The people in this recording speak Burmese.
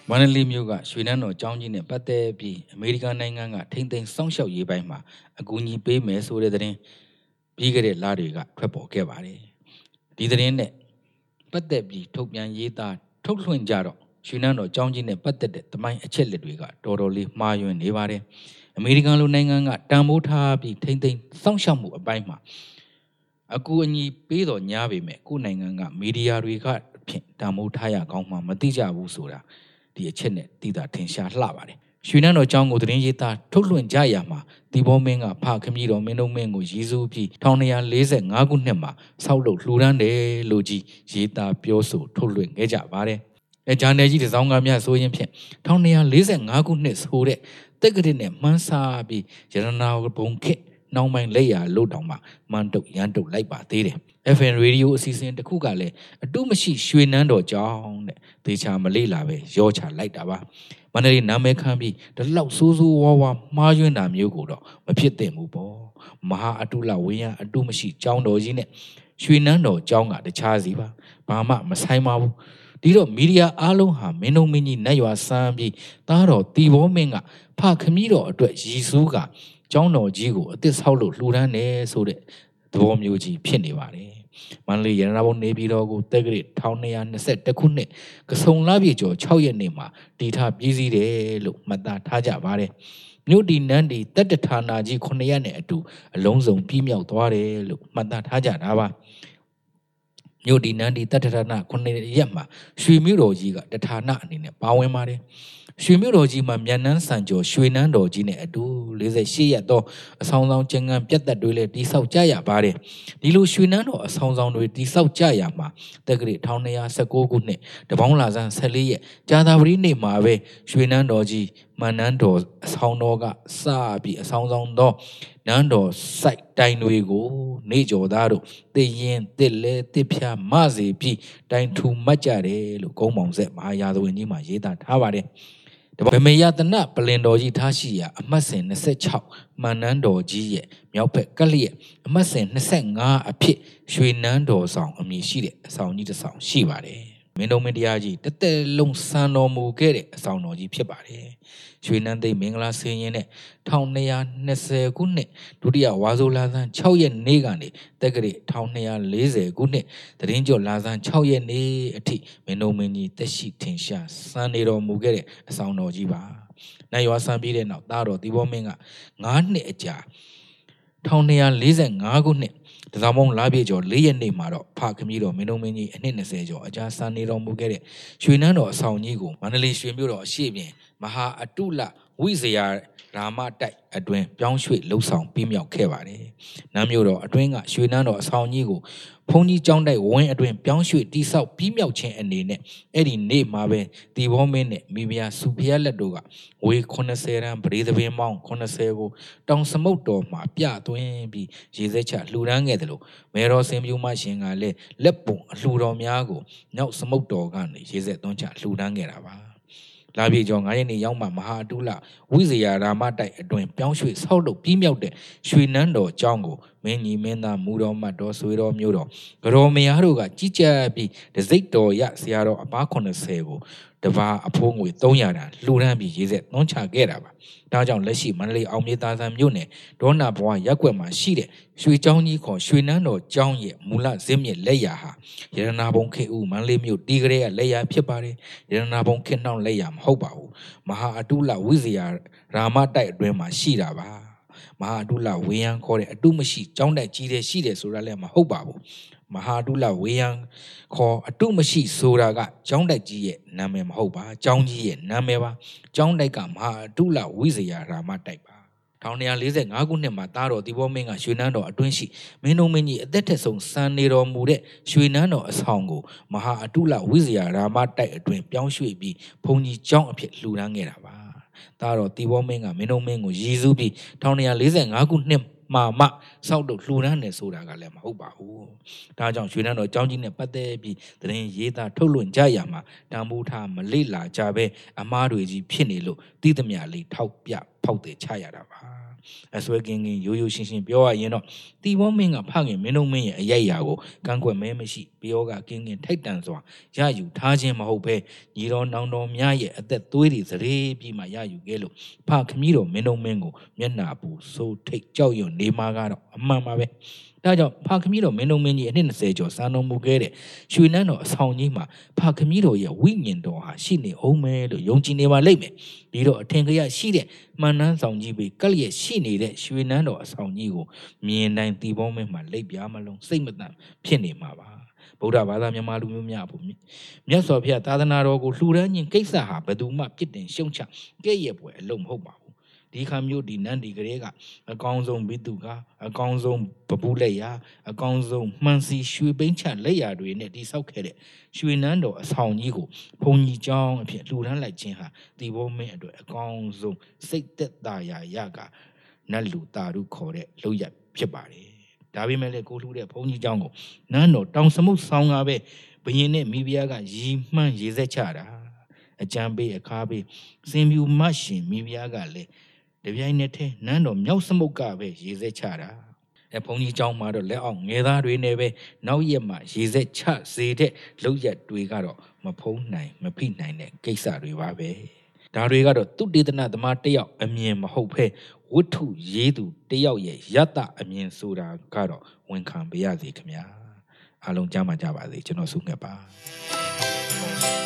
မန္တလေးမြို့ကရွှေနန်းတော်ကျောင်းကြီးနဲ့ပတ်သက်ပြီးအမေရိကန်နိုင်ငံကထိမ့်သိမ်းစောင့်ရှောက်ရေးပိုင်းမှာအကူအညီပေးမယ်ဆိုတဲ့သတင်းပြီးခဲ့တဲ့လတွေကထွက်ပေါ်ခဲ့ပါတယ်။ဒီသတင်းနဲ့ပတ်သက်ပြီးထုတ်ပြန်ရေးသားထုတ်လွှင့်ကြတော့ရွှေနန်းတော်ကျောင်းကြီးနဲ့ပတ်သက်တဲ့သမိုင်းအချက်လက်တွေကတော်တော်လေးမှားယွင်းနေပါတယ်။အမေရိကန်လူနိုင်ငံကတန်ဖိုးထားပြီးထိမ့်သိမ်းစောင့်ရှောက်မှုအပိုင်းမှာအကူအညီပေးတော်ညာပေမဲ့ကိုယ်နိုင်ငံကမီဒီယာတွေကဖြင့်တန်ဖိုးထားရကောင်းမှမသိကြဘူးဆိုတာဒီအချက်နဲ့သိတာထင်ရှားလှပါတယ်။ရွှေနန်းတော်ကျောင်းကိုသတင်းရေးသားထုတ်လွှင့်ကြရမှာဒီဘောမင်းကဖခမည်းတော်မင်းတို့မင်းကိုရည်စူးပြီး1245ခုနှစ်မှာဆောက်လုပ်လှူဒန်းတယ်လို့ကြီးရေးသားပြောဆိုထုတ်လွှင့်ခဲ့ကြပါတယ်။ဂျာနယ်ကြီးတစ်စောင်းကားများဆိုရင်ဖြင့်1245ခုနှစ်ဆိုတဲ့တက္ကသိုလ်နဲ့မှန်းဆပြီးရတနာဘုံခေတ်နှောင်းပိုင်းလက်ရလို့တောင်မှမှန်တုတ်ရန်တုတ်လိုက်ပါသေးတယ်။ FN Radio အစီအစဉ်တစ်ခုကလည်းအတုမရှိရွှေနန်းတော်ကျောင်းတဲ့သေချာမလေးလာပဲရောချလိုက်တာပါ။မန္တလေးနာမည်ခံပြီးဒီလောက်ဆိုးဆိုးဝါးဝါမှားယွင်းတာမျိုးကိုတော့မဖြစ်သင့်ဘူးပေါ့။မဟာအတုလဝေယံအတုမရှိကျောင်းတော်ကြီးနဲ့ရွှေနန်းတော်ကျောင်းကတခြားစီပါ။ဘာမှမဆိုင်ပါဘူး။ဒီတော့မီဒီယာအားလုံးဟာမင်းတို့မင်းကြီးနတ်ရွာစမ်းပြီးသားတော်တီဘောမင်းကဖခမည်းတော်အတွက်ရည်စူးကကျောင်းတော်ကြီးကိုအသစ်ဆောက်လို့လှူဒန်းတယ်ဆိုတဲ့သဘောမျိုးကြီးဖြစ်နေပါတယ်။မန္တလေးရတနာဘုံနေပြည်တော်ကိုတက္ကရာ1221ခုနှစ်ကစုံလပြည့်ကျော်6ရက်နေ့မှာတည်ထားပြည်စည်းတယ်လို့မှတ်သားထားကြပါတယ်။မြို့ဒီနန်းဒီတတ္တဌာနာကြီး9ရက်နဲ့အတူအလုံးစုံပြီးမြောက်သွားတယ်လို့မှတ်သားထားကြတာပါ။မြို့ဒီနန်းဒီတတ္တဌာနာ9ရက်မှာရွှေမြို့တော်ကြီးကတဌာနအနေနဲ့ပါဝင်ပါတယ်။ရွှေမြို့တော်ကြီးမှာမြန်နန်းစံကျော်ရွှေနန်းတော်ကြီးနဲ့အတူ48ရက်သောအဆောင်ဆောင်ကျင်ငံပြတ်သက်တွေလည်းတိဆောက်ကြရပါတယ်ဒီလိုရွှေနန်းတော်အဆောင်ဆောင်တွေတိဆောက်ကြရမှာတက္ကရာ1219ခုနှစ်တပေါင်းလာဆန်း14ရက်ကြာသပတေးနေ့မှာပဲရွှေနန်းတော်ကြီးမန်နန်းတော်အဆောင်တော်ကစပြီးအဆောင်ဆောင်သောနန်းတော်စိုက်တိုင်တွေကိုနေကျော်သားတို့တည်ရင်တစ်လဲတစ်ဖြာမစေပြီးတိုင်ထူမှတ်ကြတယ်လို့ကုန်းပေါင်ဆက်မဟာရာဇဝင်ကြီးမှာရေးသားထားပါတယ်ဗမေယတနပလင်တော်ကြီးထားရှိရာအမှတ်စဉ်26မန်နန်းတော်ကြီးရဲ့မြောက်ဘက်ကလျက်အမှတ်စဉ်25အဖြစ်ရွှေနန်းတော်ဆောင်အမည်ရှိတဲ့အဆောင်ကြီးတစ်ဆောင်ရှိပါတယ်မင်းတို့မင်းတရားကြီးတသက်လုံးစံတော်မူခဲ့တဲ့အဆောင်တော်ကြီးဖြစ်ပါတယ်ရွှေနန်းသိမင်္ဂလာဆင်းရင်နဲ့1220ခုနှစ်ဒုတိယဝါဆိုလာဆန်း6ရက်နေ့ကနေတက္ကရာ1240ခုနှစ်သတင်းကျော်လာဆန်း6ရက်နေ့အထိမင်းတို့မင်းကြီးတက်ရှိထင်ရှားစံနေတော်မူခဲ့တဲ့အဆောင်တော်ကြီးပါ။နိုင်ရွာဆန်းပြီးတဲ့နောက်သားတော်ဒီဘောမင်းက9နှစ်အကြာ1245ခုနှစ်တစောင်းမုံလာပြည့်ကျော်4ရက်နေ့မှာတော့ဖခမည်းတော်မင်းတို့မင်းကြီးအနှစ်20ကျော်အကြာစံနေတော်မူခဲ့တဲ့ရွှေနန်းတော်အဆောင်ကြီးကိုမန္တလေးရွှေမြို့တော်အရှိပြင်မဟာအတုလဝိဇယာရာမတိုက်အတွင်းပြောင်းရွှေ့လှုပ်ဆောင်ပြီးမြောက်ခဲ့ပါတယ်။နန်းမြို့တော်အတွင်းကရွှေနန်းတော်အဆောင်ကြီးကိုဘုန်းကြီးကျောင်းတိုက်ဝင်းအတွင်းပြောင်းရွှေ့တိဆောက်ပြီးမြောက်ခြင်းအနေနဲ့အဲ့ဒီနေ့မှာပဲတီဘောမင်းနဲ့မိဖုရားစုဖျားလက်တို့ကဝေ80ရန်ပရိသပင်ပေါင်း80ကိုတောင်စမုတ်တော်မှာပြသွင်းပြီးရေစက်ချလှူဒန်းခဲ့တယ်လို့မေတော်စင်ပြူမရှင်ကလည်းလက်ပုံအလှူတော်များကိုနောက်စမုတ်တော်ကနေရေစက်သွန်းချလှူဒန်းခဲ့တာပါလာပြေကျော်9ရက်နေ့ရောက်မှမဟာအတုလဝိဇယာရာမတိုက်အတွင်ပြောင်းရွှေ့ဆောက်လုပ်ပြီးမြောက်တဲ့ရွှေနန်းတော်ကျောင်းကိုမင်းကြီးမင်းသားမူတော်မတ်တော်ဆွေတော်မျိုးတော်ကတော်မယားတို့ကကြီးကြပ်ပြီးတစိတ်တော်ရဆရာတော်အပါ80ကိုတပါအဖိုးငွေ300တန်လှူဒန်းပြီးရေးဆက်သွန်းချခဲ့တာပါဒါကြောင့်လက်ရှိမန္တလေးအောင်မြေသာဆန်မြို့နယ်ဒေါနာဘွားရက်ွက်မှာရှိတဲ့ရွှေကျောင်းကြီးခေါ်ရွှေနန်းတော်ကျောင်းရဲ့မူလဇင်းမြစ်လက်ရာဟာရတနာဘုံခေဦးမန္တလေးမြို့တီးကလေးကလက်ရာဖြစ်ပါတယ်ရတနာဘုံခေနှောင်းလက်ရာမဟုတ်ပါဘူးမဟာအတုလဝိဇယာရာမတိုက်အတွင်းမှာရှိတာပါမဟာအတုလဝေယံခေါ်တဲ့အတုမရှိကျောင်းတိုက်ကြီးတဲ့ရှိတယ်ဆိုတာလည်းမဟုတ်ပါဘူးမဟာတုလဝေယံခေါ်အတုမရှိဆိုတာကကျောင်းတိုက်ကြီးရဲ့နာမည်မဟုတ်ပါကျောင်းကြီးရဲ့နာမည်ပါကျောင်းတိုက်ကမဟာတုလဝိဇယာရာမတိုက်ပါ1245ခုနှစ်မှာသားတော်ဒီဘောမင်းကရွှေနန်းတော်အတွင်းရှိမင်းတို့မင်းကြီးအသက်ထက်ဆုံးစံနေတော်မူတဲ့ရွှေနန်းတော်အဆောင်ကိုမဟာအတုလဝိဇယာရာမတိုက်အတွင်းပြောင်းရွှေ့ပြီးဘုန်းကြီးကျောင်းအဖြစ်လှူဒန်းခဲ့တာပါသားတော်ဒီဘောမင်းကမင်းတို့မင်းကိုရည်စူးပြီး1245ခုနှစ်မှစောက်တော့လှူဒန်းနေဆိုတာကလည်းမဟုတ်ပါဘူး။ဒါကြောင့်ရွှေနန်းတော်ကျောင်းကြီးနဲ့ပတ်သက်ပြီးသတင်းရေးသားထုတ်လွှင့်ကြရမှာတန်ဖိုးထားမလေ့လာကြပဲအမားတွေကြီးဖြစ်နေလို့တိသမျှလေးထောက်ပြဖဖောက်တယ်ချရတာပါအစွဲကင်းကင်းရိုးရိုးရှင်းရှင်းပြောရရင်တော့တီဘောမင်းကဖခင်မင်းတို့မင်းရဲ့အရိုက်အရာကိုကန့်ကွက်မဲမရှိပြောကကင်းကင်းထိုက်တန်စွာရယူထားခြင်းမဟုတ်ဘဲညီတော်နောင်တော်များရဲ့အသက်သွေးတွေစရေပြီးမှရယူခဲ့လို့ဖခမည်းတော်မင်းတို့မင်းကိုမျက်နာပူစိုးထိတ်ကြောက်ရွံ့နေမှာကတော့အမှန်ပါပဲဒါကြောင့်ဖခမည်းတော်မင်းတို့မင်းကြီးအနှစ်20ကျော်စံတော်မူခဲ့တဲ့ရွှေနန်းတော်အဆောင်ကြီးမှာဖခမည်းတော်ရဲ့ဝိညာဉ်တော်ဟာရှိနေအောင်မယ်လို့ယုံကြည်နေပါလိမ့်မယ်ဒီတော့အထင်ကရရှိတဲ့မှန်နှန်းဆောင်ကြီးပဲကလျက်ရှိနေတဲ့ရွှေနန်းတော်အဆောင်ကြီးကိုမြင်တိုင်းတီဘောမင်းမှာလက်ပြားမလုံးစိတ်မတန်ဖြစ်နေမှာပါဗုဒ္ဓဘာသာမြန်မာလူမျိုးများဖို့မြတ်စွာဘုရားသာသနာတော်ကိုလှူဒန်းခြင်းကိစ္စဟာဘယ်သူမှပြစ်တင်ရှုံချကဲ့ရဲ့ပွဲအလုံးမဟုတ်ပါဘူးဒီခါမျိုးဒီနန်းဒီကလေးကအကောင်းဆုံးဘိတုကအကောင်းဆုံးပပူးလက်ရာအကောင်းဆုံးမှန်စီရွှေပိန်းချလက်ရာတွေနဲ့တိဆောက်ခဲ့တဲ့ရွှေနန်းတော်အဆောင်ကြီးကိုဘုံကြီးကျောင်းအဖြစ်လှူဒန်းလိုက်ခြင်းဟာဒီဘောမင်းအတွက်အကောင်းဆုံးစိတ်သက်သာရာရကနတ်လူတာရုခေါ်တဲ့လောက်ရဖြစ်ပါတယ်ဒါပေမဲ့လည်းကိုလှူတဲ့ဘုံကြီးကျောင်းကိုနန်းတော်တောင်စမုတ်ဆောင်ကပဲဘရင်နဲ့မိဖုရားကရီမှန်းရေဆက်ချတာအကြံပေးအခါပေးစင်ပြူမရှင်မိဖုရားကလည်းတပြိုင်နက်တည်းနန်းတော်မြောက်စမုတ်ကပဲရေဆက်ချတာဘုံကြီးကျောင်းမှာတော့လက်အောက်ငယ်သားတွေနဲ့ပဲနောက်ရက်မှရေဆက်ချစေတဲ့လောက်ရတွေကတော့မဖုံးနိုင်မဖိနိုင်တဲ့ကိစ္စတွေပါပဲဒါတွေကတော့သူတေသနသမားတယောက်အမြင်မဟုတ်ဘဲဝတ္ထုရေးသူတယောက်ရဲ့ယတ္တအမြင်ဆိုတာကတော့ဝန်ခံပါရစေခင်ဗျာအားလုံးကြားမှာကြပါစေကျွန်တော်ဆုငှက်ပါ